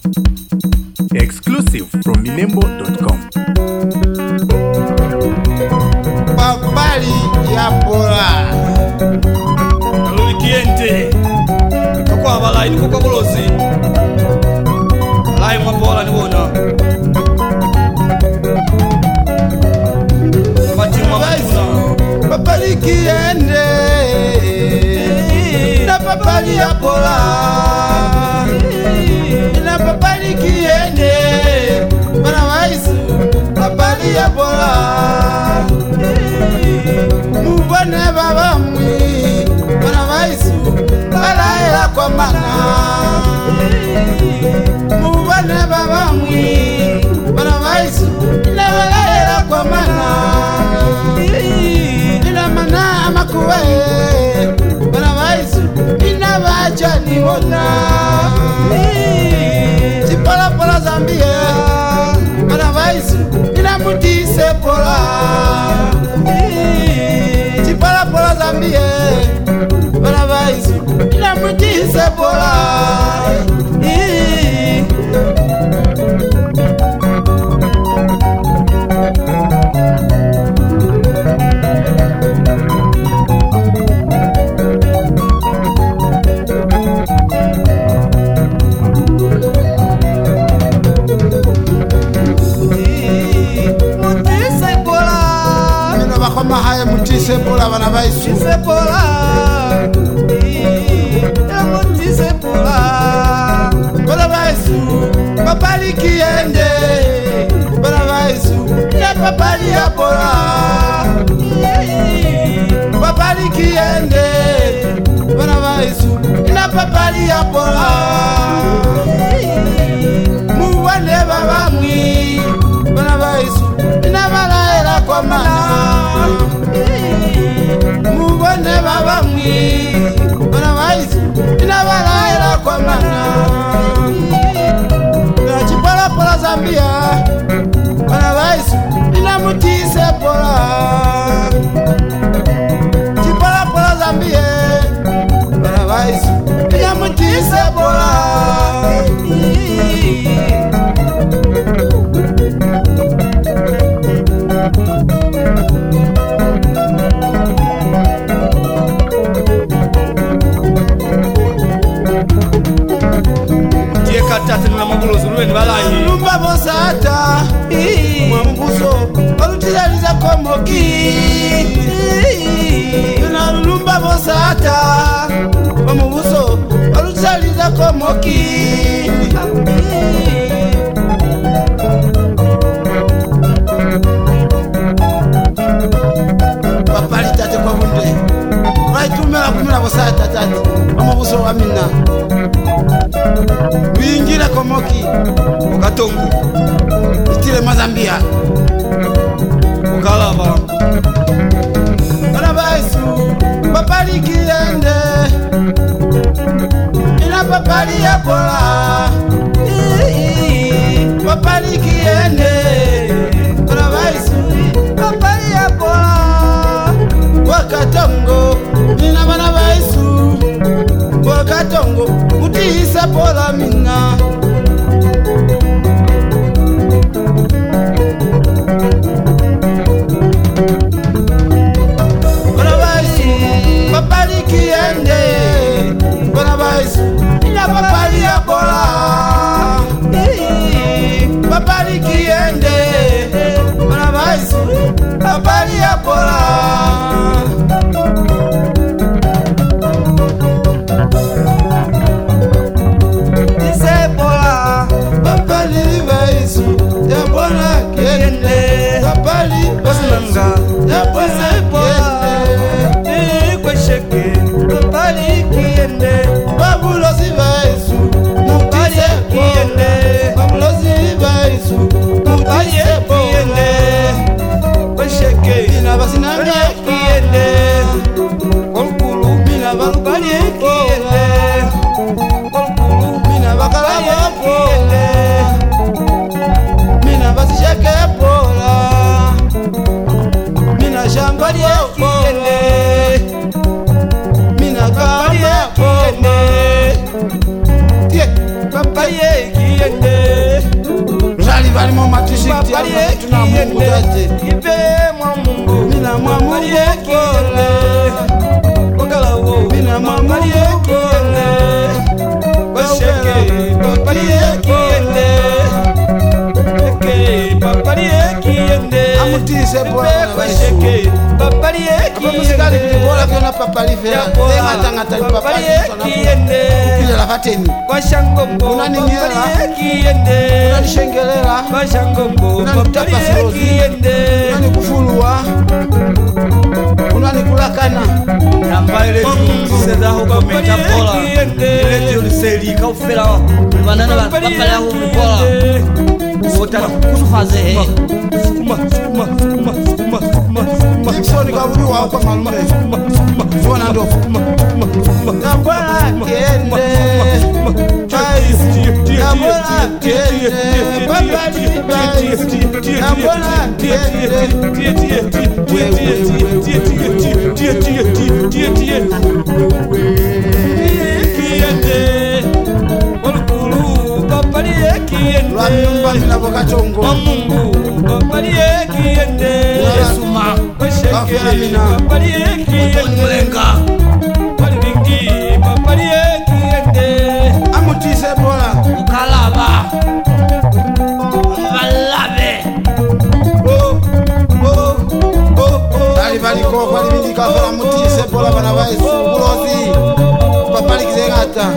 Exclusive from minembo.com. Papali ya pola Lulikiente kwa balai ni kwa bolozi lai mwapola ni bona Fatima Matuna papali kiende na papali ya pola na papali kiende bana waisu papali ya pola mubane baba mwi bana waisu balaela kwa mana mubane baba mwi bana waisu na balaela kwa mana ina mana makuwe bana waisu ina bacha ni wona chipola pola Zambia bana waisu ina mutise pola chipola pola Zambia bana waisu ina mutise pola mutise pola bana baisu mutise pola ya mutise pola bana baisu papali kiende bana baisu ya papali ya pola papali kiende bana baisu na papali ya pola muwane baba mwi bana baisu na balaela kwa mana mubone baba mwi bana waisu ina balaela kwa mana na chipola pola Zambia bana waisu ina mutise pola chipola pola Zambia bana waisu ina mutise pola tatu na mabulozi lwe balai lumba bosata mwamubuso olutizaliza komoki na lumba bosata mwamubuso olutizaliza komoki papali tate kwa bunde waitumela kumila bosata tate mwamubuso wa mina wingira komoki ukatongo itile mazambia ukalaba bana baisu papali kiende ina papali ya pola papali kiende bana baisu papali ya pola wakatongo ina bana baisu wakatongo mutise pola mina bana baisu papali kiende bana baisu ina papali ya pola kiyende Mzali balimo matishikti ya tuna Mungu tate ibe mwa Mungu Mina mwa Mungu kiyende wakalawo Mina mwa Mungu kiyende washeke papaliye kiyende eke papaliye kiyende Amutise bora washeke papaliye Musikali kiyende kubola kiona papalifera Tenga tangata ni papaliye kiyende Kile la vateni washangombo Unaninyela. papaliye kiyende Unanishengelera washangombo Unanitapa papaliye sirozi. kiyende Unanikufulua Unanikulakana Nambaile tuseza huko metapola ile uliseli kaufela banana bakapala huko pola utala kuzufaze he Gibson kaburi wa kwa malume Zona ndo Nabora kende Nabora kende Babali bayi Nabora kende Lwa mnyumba mina boka chongo Suma Kafela mina mulenga Amutise bola ukalaba balabe Dali baliko kwa libidi kafela mutise bola bana baisu Bulozi Papali kizengata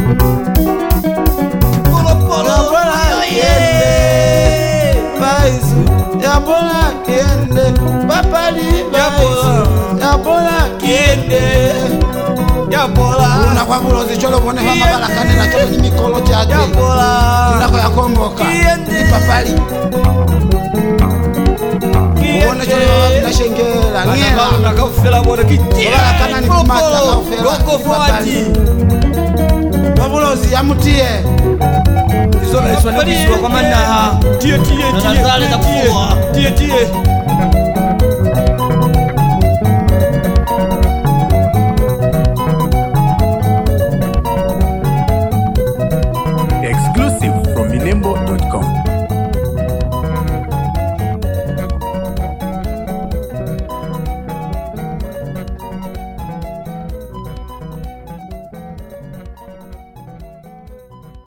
Nabora kende Baisu Nabora kende Papali baisu Nabora kende Una kwa bulozi cholo mwone hama balakane na cholo ni mikolo chate Unako ya komboka Ni papali Uone cholo mama bila shengela Ngela nakafela bora Balakana ni kumata kaufela Wabulozi ya mutie izo naiswa kwa manaha tie Na nazale za kufua. tie